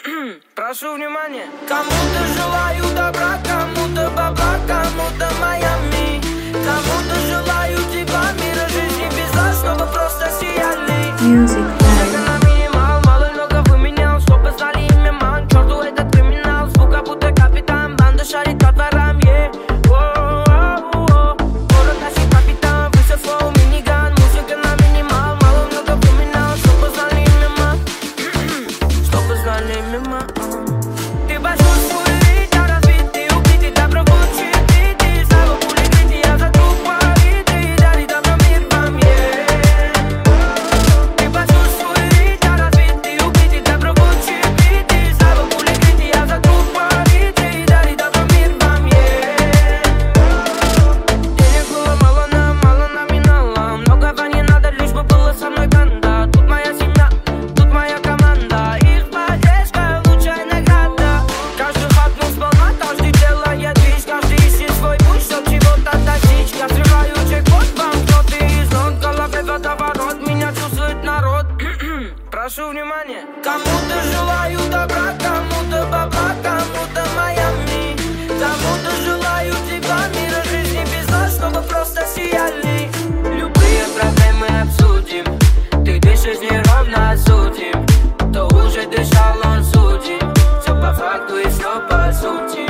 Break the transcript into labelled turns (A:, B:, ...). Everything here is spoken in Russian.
A: Прошу внимания. Кому-то желаю добра, кому-то бабла, кому-то Майами. Кому-то желаю тепла, мира, жизни без зла, чтобы просто сияли. Музыка на минимал, мало много выменял, чтобы знали имя ман. Черту этот криминал, звук как будто капитан. Банда шарит по дворам, yeah. Город носит капитан, высок флоу, миниган. Музыка на минимал, мало много выменял, чтобы знали имя ман. Чтобы знали имя ман. Ты почувствуй, я разбитый, убитый, добро Гуччи, битый. Слава пули, грити, я за друг политый. Дари добро мир вам, yeah. Ты почувствуй, я разбитый, убитый, добро Гуччи, битый. Слава пули, грити, я за друг политый. Дари добро мир вам, yeah. Денег было мало номинала. Многого не надо, лишь бы было со мной банда. Тут моя семья, тут моя команда. Их поддержка, лучшая награда. Каждый хапнул сполна, каждый делает вещь. Каждый ищет свой путь, чтоб чего-то достичь. Я срываю джекпот, банкноты из нот. В голове водоворот, меня чувствует народ. Прошу внимания. Кому-то желаю добра, кому-то бабла, кому-то Майами. Кому-то желаю тепла, мира, жизни без зла, чтобы просто сияли. Любые проблемы обсудим. Ты дышишь неровно, осудим. Кто уже дышал, он судим. Все по факту и все по сути.